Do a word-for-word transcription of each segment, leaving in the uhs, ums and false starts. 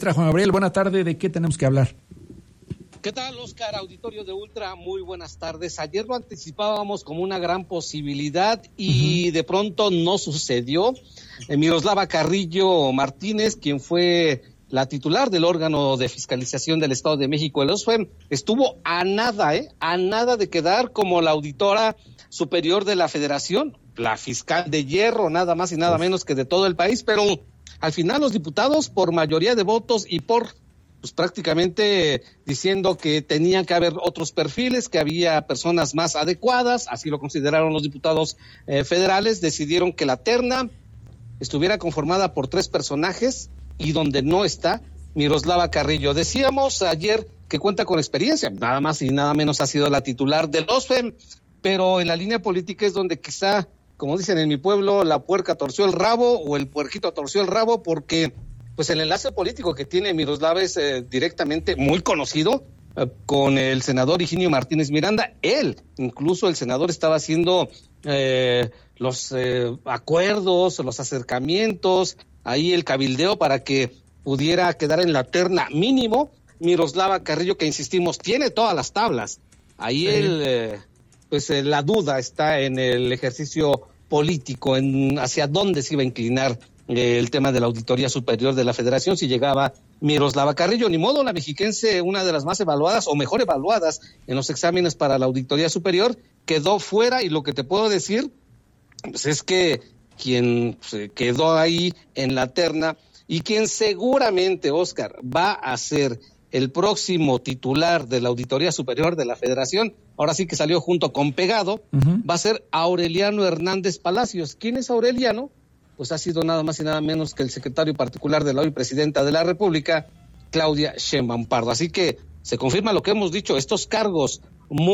Juan Gabriel, buena tarde. ¿De qué tenemos que hablar? ¿Qué tal, Oscar? Auditorio de Ultra, muy buenas tardes. Ayer lo anticipábamos como una gran posibilidad y uh-huh. de pronto no sucedió. Eh, Miroslava Carrillo Martínez, quien fue la titular del órgano de fiscalización del Estado de México, el O S F E M, estuvo a nada, ¿eh? A nada de quedar como la auditora superior de la Federación, la fiscal de hierro, nada más y nada Uf. menos que de todo el país, pero al final los diputados, por mayoría de votos y por pues prácticamente diciendo que tenían que haber otros perfiles, que había personas más adecuadas, así lo consideraron los diputados eh, federales, decidieron que la terna estuviera conformada por tres personajes y donde no está Miroslava Carrillo. Decíamos ayer que cuenta con experiencia, nada más y nada menos ha sido la titular del O S F E M, pero en la línea política es donde quizá, como dicen en mi pueblo, la puerca torció el rabo o el puerquito torció el rabo, porque pues el enlace político que tiene Miroslava es eh, directamente muy conocido eh, con el senador Higinio Martínez Miranda. Él, incluso el senador, estaba haciendo eh, los eh, acuerdos, los acercamientos, ahí el cabildeo para que pudiera quedar en la terna mínimo Miroslava Carrillo, que insistimos, tiene todas las tablas. Ahí sí. él, eh, pues eh, la duda está en el ejercicio político, en hacia dónde se iba a inclinar el tema de la Auditoría Superior de la Federación, si llegaba Miroslava Carrillo. Ni modo, la mexiquense, una de las más evaluadas o mejor evaluadas en los exámenes para la Auditoría Superior, quedó fuera, y lo que te puedo decir pues es que quien pues, quedó ahí en la terna y quien seguramente, Oscar, va a ser el próximo titular de la Auditoría Superior de la Federación, ahora sí que salió junto con pegado, uh-huh. va a ser Aureliano Hernández Palacios. ¿Quién es Aureliano? Pues ha sido nada más y nada menos que el secretario particular de la hoy presidenta de la República, Claudia Sheinbaum Pardo. Así que se confirma lo que hemos dicho, estos cargos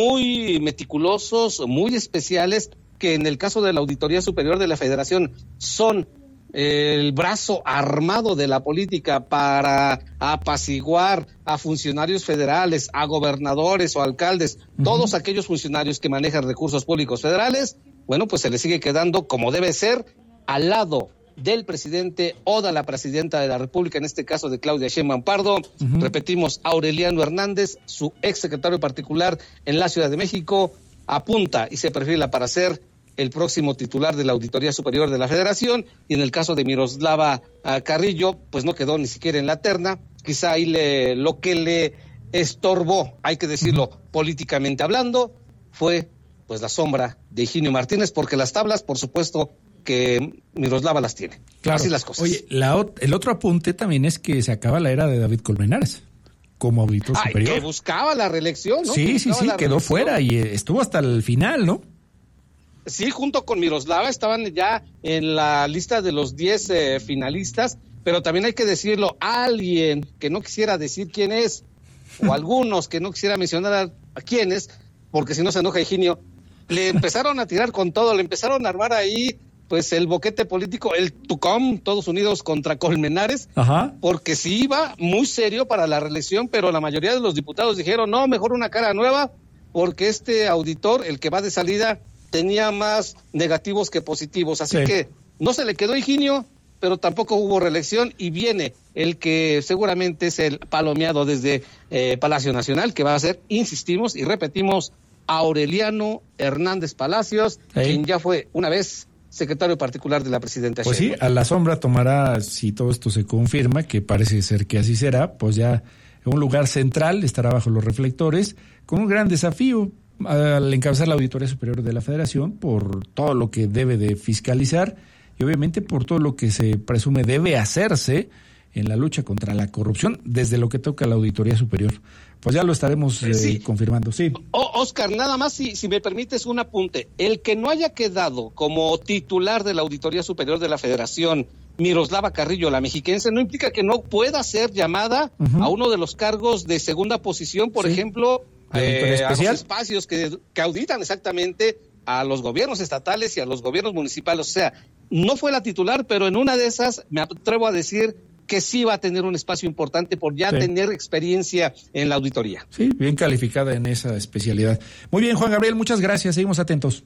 muy meticulosos, muy especiales, que en el caso de la Auditoría Superior de la Federación son el brazo armado de la política para apaciguar a funcionarios federales, a gobernadores o alcaldes, uh-huh. todos aquellos funcionarios que manejan recursos públicos federales. Bueno, pues se les sigue quedando como debe ser, al lado del presidente o de la presidenta de la República, en este caso de Claudia Sheinbaum Pardo. Uh-huh. Repetimos, Aureliano Hernández, su ex secretario particular en la Ciudad de México, apunta y se perfila para ser el próximo titular de la Auditoría Superior de la Federación, y en el caso de Miroslava uh, Carrillo, pues no quedó ni siquiera en la terna. Quizá ahí le, lo que le estorbó, hay que decirlo, uh-huh. políticamente hablando, fue pues la sombra de Higinio Martínez, porque las tablas, por supuesto, que Miroslava las tiene. Claro. Así las cosas. Oye, la, el otro apunte también es que se acaba la era de David Colmenares como auditor Ay, superior. Que buscaba la reelección, ¿no? Sí, sí, sí, quedó reelección. fuera y estuvo hasta el final, ¿no? Sí, junto con Miroslava estaban ya en la lista de los diez eh, finalistas, pero también hay que decirlo, alguien que no quisiera decir quién es, o algunos que no quisiera mencionar a, a quién es, porque si no se enoja Higinio, le empezaron a tirar con todo, le empezaron a armar ahí pues el boquete político, el Tucum, todos unidos contra Colmenares, Ajá. porque sí iba muy serio para la reelección, pero la mayoría de los diputados dijeron, no, mejor una cara nueva, porque este auditor, el que va de salida, tenía más negativos que positivos, así sí. que no se le quedó Higinio, pero tampoco hubo reelección, y viene el que seguramente es el palomeado desde eh, Palacio Nacional, que va a ser, insistimos y repetimos, Aureliano Hernández Palacios, sí. quien ya fue una vez secretario particular de la presidenta Pues Sheinbaum. Sí, a la sombra tomará, si todo esto se confirma, que parece ser que así será, pues ya un lugar central, estará bajo los reflectores, con un gran desafío al encabezar la Auditoría Superior de la Federación por todo lo que debe de fiscalizar y obviamente por todo lo que se presume debe hacerse en la lucha contra la corrupción desde lo que toca a la Auditoría Superior. Pues ya lo estaremos eh, sí. confirmando, sí. O, Oscar, nada más si, si me permites un apunte. El que no haya quedado como titular de la Auditoría Superior de la Federación, Miroslava Carrillo, la mexiquense, no implica que no pueda ser llamada uh-huh. a uno de los cargos de segunda posición, por sí. ejemplo, eh, a los espacios que, que auditan exactamente a los gobiernos estatales y a los gobiernos municipales. O sea, no fue la titular, pero en una de esas me atrevo a decir que sí va a tener un espacio importante por ya sí. tener experiencia en la auditoría. Sí, bien calificada en esa especialidad. Muy bien, Juan Gabriel, muchas gracias, seguimos atentos.